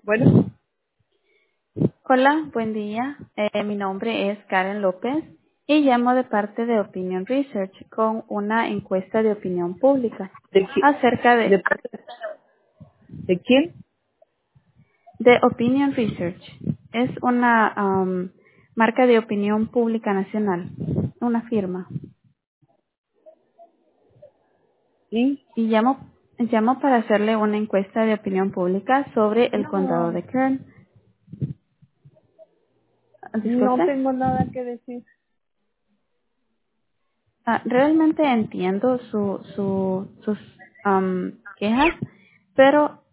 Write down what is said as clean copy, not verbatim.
Bueno, Hola, buen día. Mi nombre es Karen López y llamo de parte de Opinion Research con una encuesta de opinión pública ¿de, qui- acerca de parte de quién? de Opinion Research. Es una marca de opinión pública nacional, una firma. ¿Y? Y llamo para hacerle una encuesta de opinión pública sobre el condado No, de Kern. no Disculpe. tengo nada que decir. Realmente entiendo sus quejas, pero